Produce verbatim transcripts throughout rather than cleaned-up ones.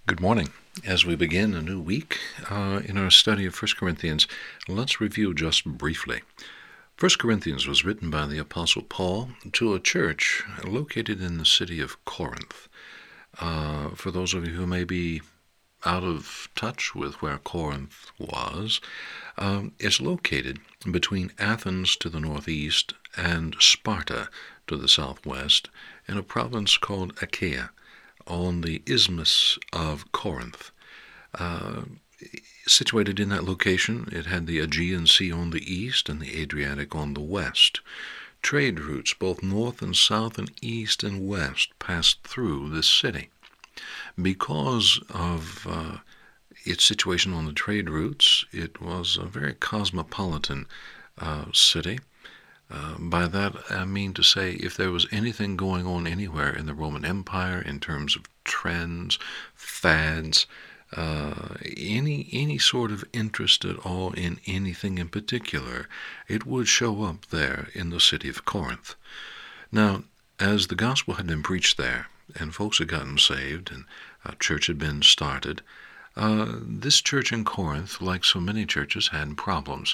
Good morning. As we begin a new week uh, in our study of First Corinthians, let's review just briefly. First Corinthians was written by the Apostle Paul to a church located in the city of Corinth. Uh, for those of you who may be out of touch with where Corinth was, um, it's located between Athens to the northeast and Sparta to the southwest in a province called Achaia, on the isthmus of Corinth. Uh, situated in that location, it had the Aegean Sea on the east and the Adriatic on the west. Trade routes, both north and south and east and west, passed through this city. Because of uh, its situation on the trade routes, it was a very cosmopolitan uh, city. Uh, by that I mean to say, if there was anything going on anywhere in the Roman Empire in terms of trends, fads, uh, any any sort of interest at all in anything in particular, it would show up there in the city of Corinth. Now, as the gospel had been preached there, and folks had gotten saved, and a church had been started, uh, this church in Corinth, like so many churches, had problems.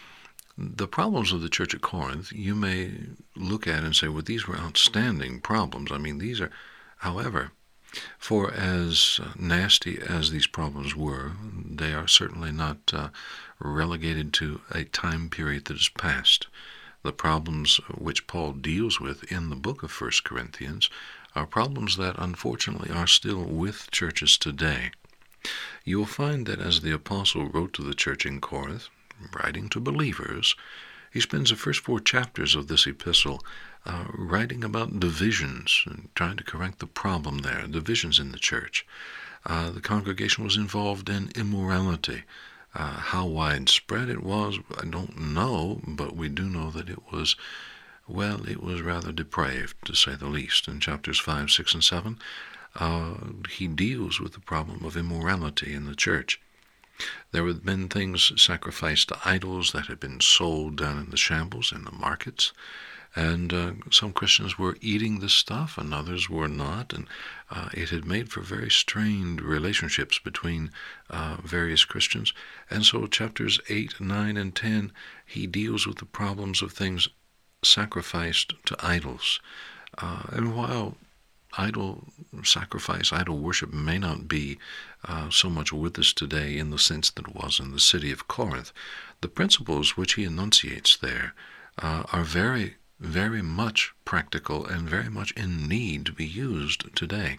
The problems of the church at Corinth, you may look at and say, well, these were outstanding problems. I mean, these are, however, for as nasty as these problems were, they are certainly not uh, relegated to a time period that is past. The problems which Paul deals with in the book of First Corinthians are problems that unfortunately are still with churches today. You will find that as the apostle wrote to the church in Corinth, writing to believers, he spends the first four chapters of this epistle uh, writing about divisions and trying to correct the problem there, divisions in the church. Uh, the congregation was involved in immorality. Uh, how widespread it was, I don't know, but we do know that it was, well, it was rather depraved, to say the least. In chapters five, six, and seven, uh, he deals with the problem of immorality in the church. There had been things sacrificed to idols that had been sold down in the shambles in the markets, and uh, some Christians were eating this stuff and others were not, and uh, it had made for very strained relationships between uh, various Christians. And so chapters eight, nine, and ten, he deals with the problems of things sacrificed to idols. Uh, and while idol sacrifice, idol worship may not be uh, so much with us today in the sense that it was in the city of Corinth, the principles which he enunciates there uh, are very, very much practical and very much in need to be used today.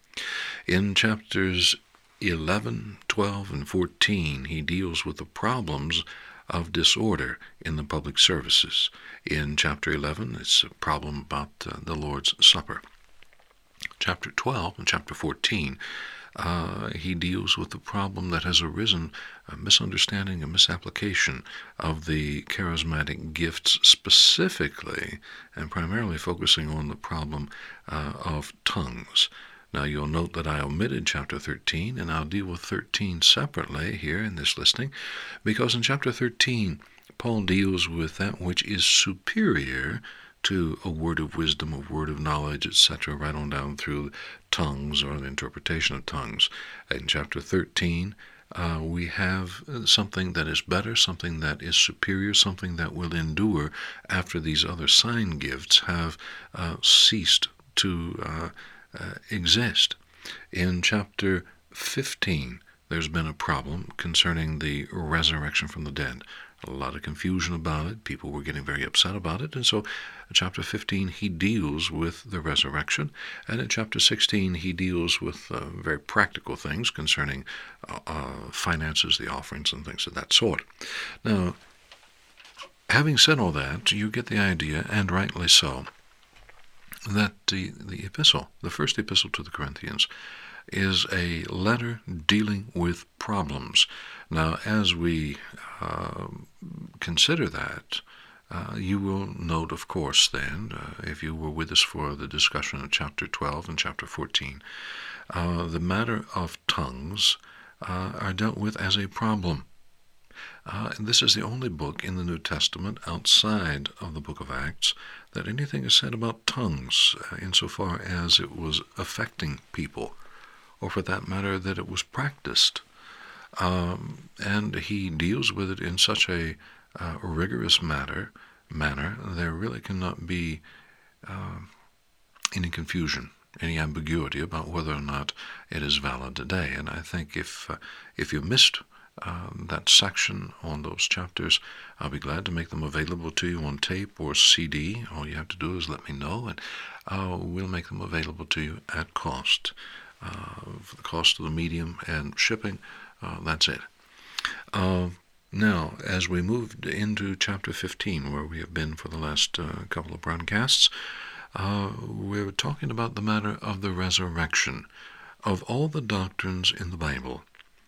In chapters eleven, twelve, and fourteen, he deals with the problems of disorder in the public services. In chapter eleven, it's a problem about uh, the Lord's Supper. Chapter twelve and chapter fourteen, uh, he deals with the problem that has arisen, a misunderstanding and misapplication of the charismatic gifts specifically, and primarily focusing on the problem uh, of tongues. Now you'll note that I omitted chapter thirteen, and I'll deal with thirteen separately here in this listing, because in chapter thirteen, Paul deals with that which is superior to a word of wisdom, a word of knowledge, et cetera, right on down through tongues or the interpretation of tongues. In chapter thirteen, uh, we have something that is better, something that is superior, something that will endure after these other sign gifts have uh, ceased to uh, uh, exist. In chapter fifteen, there's been a problem concerning the resurrection from the dead. A lot of confusion about it. People were getting very upset about it. And so in chapter fifteen, he deals with the resurrection. And in chapter sixteen, he deals with uh, very practical things concerning uh, uh, finances, the offerings, and things of that sort. Now, having said all that, you get the idea, and rightly so, that the, the epistle, the first epistle to the Corinthians, is a letter dealing with problems. Now, as we uh, consider that, uh, you will note, of course, then, uh, if you were with us for the discussion of chapter twelve and chapter fourteen, uh, the matter of tongues uh, are dealt with as a problem. Uh, and this is the only book in the New Testament outside of the book of Acts that anything is said about tongues uh, insofar as it was affecting people or for that matter, that it was practiced. Um, and he deals with it in such a uh, rigorous matter, manner, there really cannot be uh, any confusion, any ambiguity about whether or not it is valid today. And I think if uh, if you missed um, that section on those chapters, I'll be glad to make them available to you on tape or C D. All you have to do is let me know, and uh, we'll make them available to you at cost. Uh, for the cost of the medium and shipping, uh, that's it. Uh, now, as we moved into chapter fifteen, where we have been for the last uh, couple of broadcasts, uh, we're talking about the matter of the resurrection. Of all the doctrines in the Bible,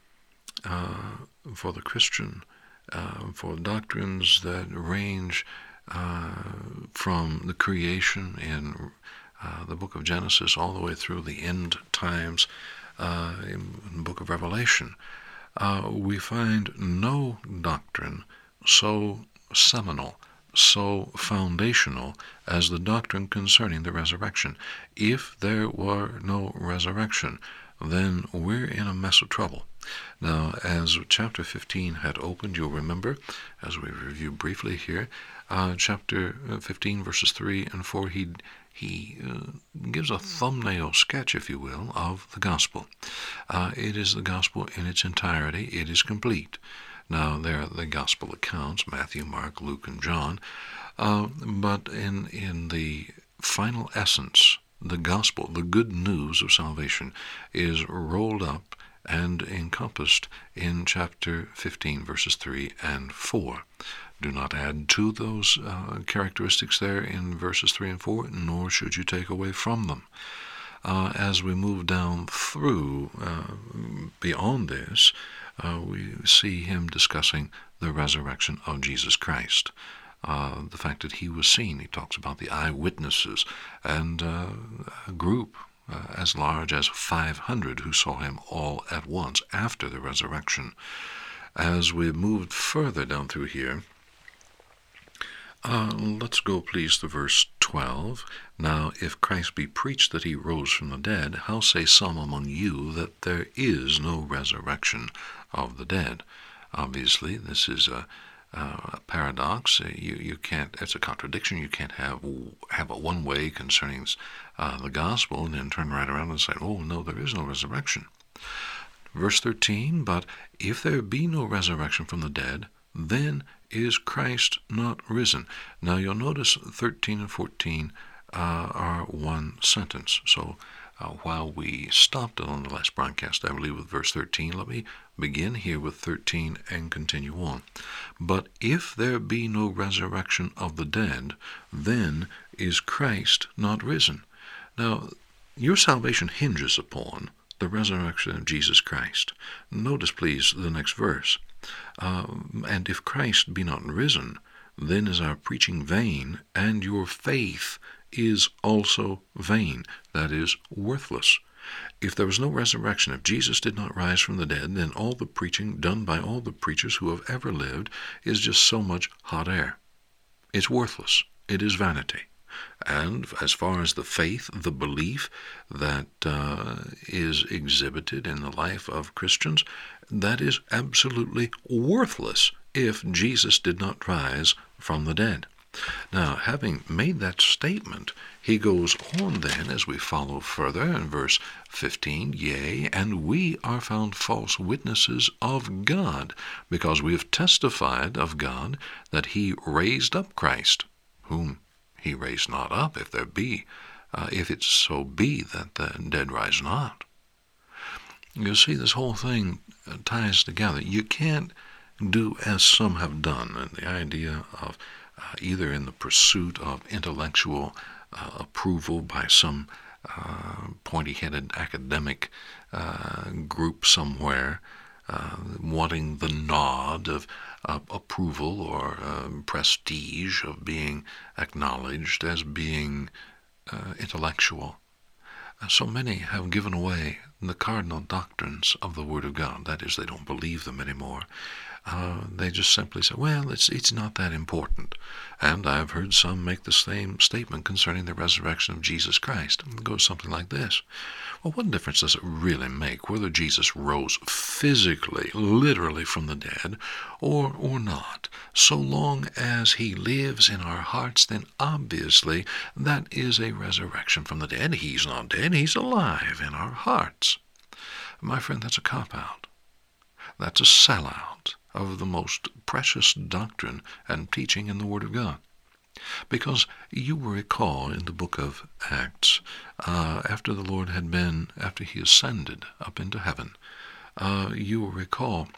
uh, for the Christian, uh, for doctrines that range uh, from the creation in uh, the book of Genesis all the way through the end times uh, in, in the book of Revelation, uh, we find no doctrine so seminal, so foundational as the doctrine concerning the resurrection. If there were no resurrection, then we're in a mess of trouble. Now, as chapter fifteen had opened, you'll remember, as we review briefly here, uh, chapter fifteen, verses three and four, he he uh, gives a thumbnail sketch, if you will, of the gospel. Uh, it is the gospel in its entirety. It is complete. Now, there are the gospel accounts, Matthew, Mark, Luke, and John, uh, but in, in the final essence, the gospel, the good news of salvation, is rolled up and encompassed in chapter fifteen, verses three and four. Do not add to those uh, characteristics there in verses three and four, nor should you take away from them. Uh, as we move down through, uh, beyond this, Uh, we see him discussing the resurrection of Jesus Christ. Uh, the fact that he was seen. He talks about the eyewitnesses and uh, a group uh, as large as five hundred who saw him all at once after the resurrection. As we moved further down through here, uh, let's go please to verse twelve. Now, if Christ be preached that he rose from the dead, how say some among you that there is no resurrection of the dead? Obviously, this is a, a paradox. You you can't. It's a contradiction. You can't have have a one way concerning uh, the gospel and then turn right around and say, "Oh no, there is no resurrection." Verse thirteen. But if there be no resurrection from the dead, then is Christ not risen? Now you'll notice thirteen and fourteen uh, are one sentence. So uh, while we stopped on the last broadcast, I believe, with verse thirteen, let me begin here with thirteen and continue on. But if there be no resurrection of the dead, then is Christ not risen? Now, your salvation hinges upon the resurrection of Jesus Christ. Notice, please, the next verse. Uh, and if Christ be not risen, then is our preaching vain, and your faith is also vain, that is, worthless. If there was no resurrection, if Jesus did not rise from the dead, then all the preaching done by all the preachers who have ever lived is just so much hot air. It's worthless. It is vanity. And as far as the faith, the belief that uh, is exhibited in the life of Christians, that is absolutely worthless if Jesus did not rise from the dead. Now, having made that statement, he goes on then as we follow further in verse fifteen, Yea, and we are found false witnesses of God, because we have testified of God that he raised up Christ, whom he raised not up, if there be, uh, if it so be that the dead rise not. You see, this whole thing ties together. You can't do as some have done, and the idea of uh, either in the pursuit of intellectual uh, approval by some uh, pointy-headed academic uh, group somewhere, uh, wanting the nod of uh, approval or uh, prestige of being acknowledged as being uh, intellectual. Uh, so many have given away the cardinal doctrines of the Word of God. That is, they don't believe them anymore. Uh, they just simply say, well, it's it's not that important. And I've heard some make the same statement concerning the resurrection of Jesus Christ. It goes something like this. Well, what difference does it really make whether Jesus rose physically, literally from the dead, or, or not? So long as he lives in our hearts, then obviously that is a resurrection from the dead. He's not dead, he's alive in our hearts. My friend, that's a cop-out. That's a sellout of the most precious doctrine and teaching in the Word of God. Because you will recall in the book of Acts, uh, after the Lord had been, after he ascended up into heaven, uh, you will recall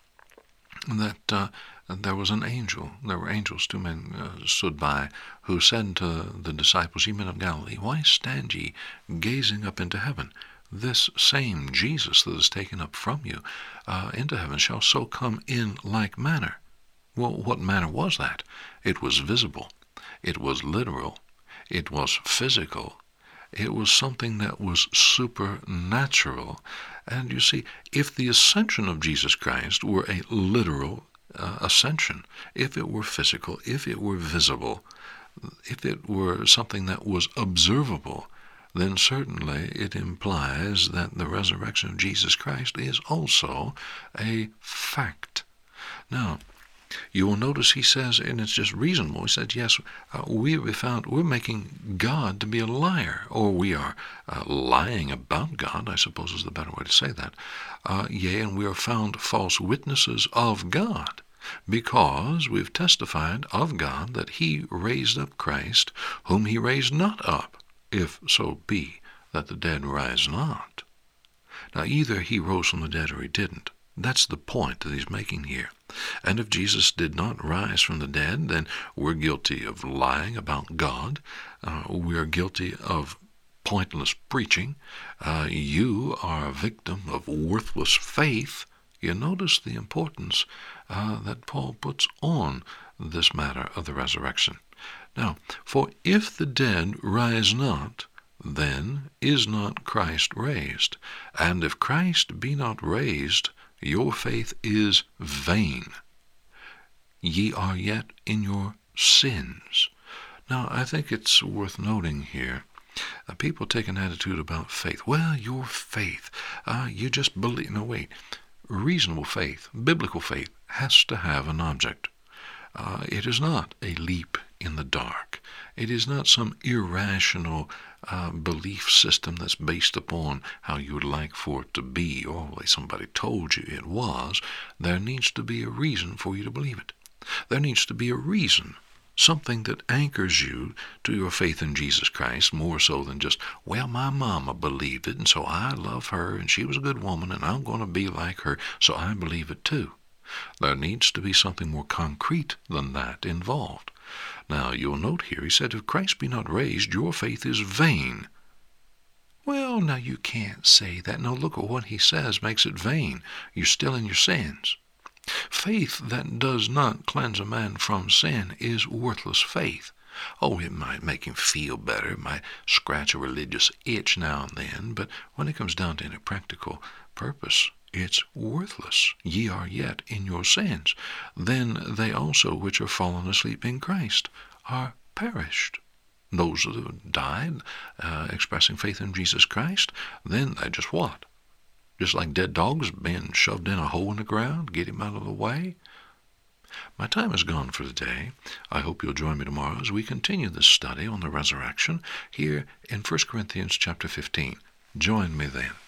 that uh, there was an angel, there were angels, two men uh, stood by, who said to the disciples, Ye men of Galilee, why stand ye gazing up into heaven? This same Jesus that is taken up from you uh, into heaven shall so come in like manner. Well, what manner was that? It was visible. It was literal. It was physical. It was something that was supernatural. And you see, if the ascension of Jesus Christ were a literal uh, ascension, if it were physical, if it were visible, if it were something that was observable, then certainly it implies that the resurrection of Jesus Christ is also a fact. Now, you will notice he says, and it's just reasonable, he said, yes, uh, we have found, we're making God to be a liar, or we are uh, lying about God, I suppose is the better way to say that. Uh, yea, and we are found false witnesses of God, because we've testified of God that he raised up Christ, whom he raised not up, if so be that the dead rise not. Now, either he rose from the dead or he didn't. That's the point that he's making here. And if Jesus did not rise from the dead, then we're guilty of lying about God. Uh, we're guilty of pointless preaching. Uh, you are a victim of worthless faith. You notice the importance uh, that Paul puts on this matter of the resurrection. Now, for if the dead rise not, then is not Christ raised. And if Christ be not raised, your faith is vain. Ye are yet in your sins. Now, I think it's worth noting here, uh, people take an attitude about faith. Well, your faith, uh, you just believe. No, wait. Reasonable faith, biblical faith, has to have an object. Uh, it is not a leap in the dark. It is not some irrational uh, belief system that's based upon how you would like for it to be, or the way somebody told you it was. There needs to be a reason for you to believe it. There needs to be a reason, something that anchors you to your faith in Jesus Christ, more so than just, well, my mama believed it, and so I love her, and she was a good woman, and I'm going to be like her, so I believe it too. There needs to be something more concrete than that involved. Now, you'll note here, he said, if Christ be not raised, your faith is vain. Well, now you can't say that. No, look at what he says makes it vain. You're still in your sins. Faith that does not cleanse a man from sin is worthless faith. Oh, it might make him feel better, it might scratch a religious itch now and then, but when it comes down to any practical purpose, it's worthless. Ye are yet in your sins. Then they also which are fallen asleep in Christ are perished. Those that have died, uh, expressing faith in Jesus Christ, then they just what? Just like dead dogs being shoved in a hole in the ground, get him out of the way. My time is gone for the day. I hope you'll join me tomorrow as we continue this study on the resurrection here in First Corinthians chapter fifteen. Join me then.